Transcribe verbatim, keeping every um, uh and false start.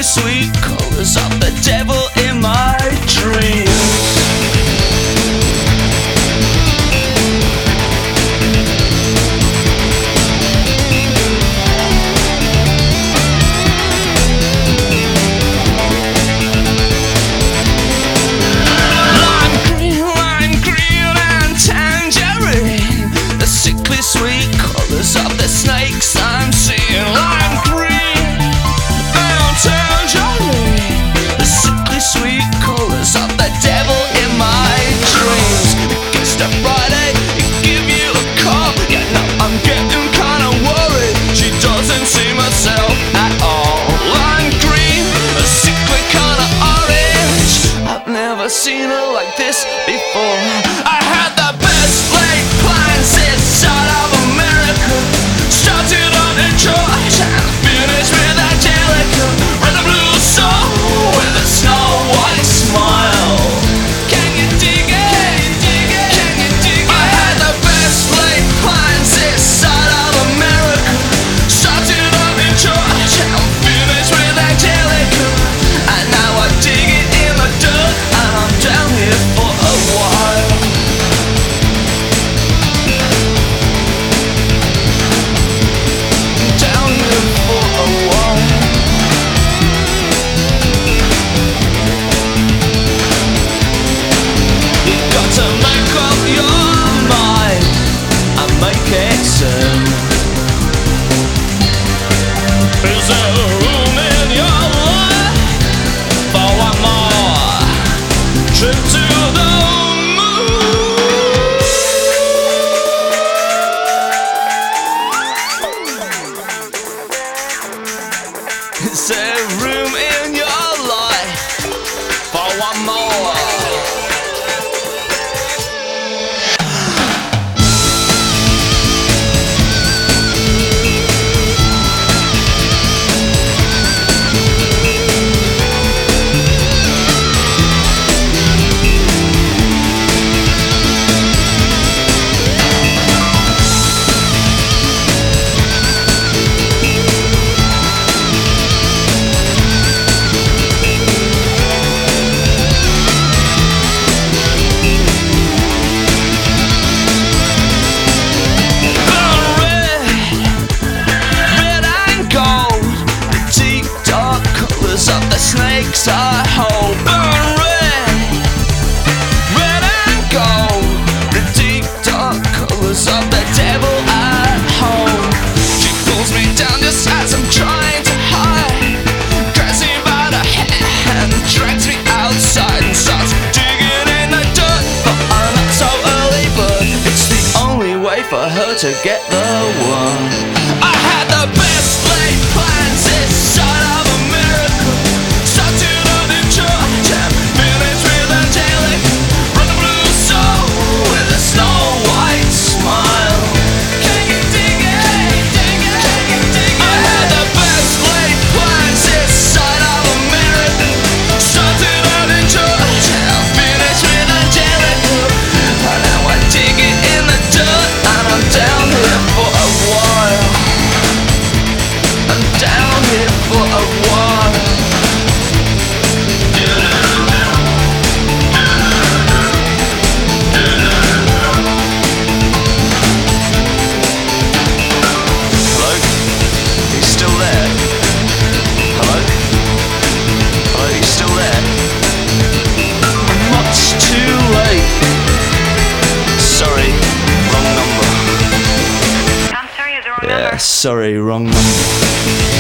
sweet colors of the devil in my dreams. Sweet colors of the snakes I'm seeing. Lime green and tangerine, the sickly sweet colors of the devil in my dreams. It gets to Friday, it give you a call. Yeah, no, I'm getting kinda worried. She doesn't seem herself at all. Lime green, a sickly kinda orange. I've never seen her like this before. I had the best laid plans inside of started on a George and finished with Angelica. Red and blue soul with a snow white smile. Can you dig it? Can you dig it? Can you dig it? I had the best laid plans this side of America. Started on a George and finished with Angelica. And now I dig it in the dirt and I'm down here for a while. Is there room in your life for one more trip to the moon? Is there room in your life for one more? Snakes I hold, burn red, red and gold, the deep dark colors of the devil at home. She pulls me down just as I'm trying to hide, grabs me by the hand, drags me outside and starts digging in the dirt. But I'm not so early, but it's the only way for her to get the one. I had the best laid plans this side of America. Started on a George and finished with Angelica. Red and blue soul with a snow white smile. Can you dig it? Dig it? Can you dig it? I had the best laid plans this side of America. Started on a George and finished with Angelica. And now I dig it in the dirt and I'm down here for a while. I'm down here for a while. Sorry, wrong number.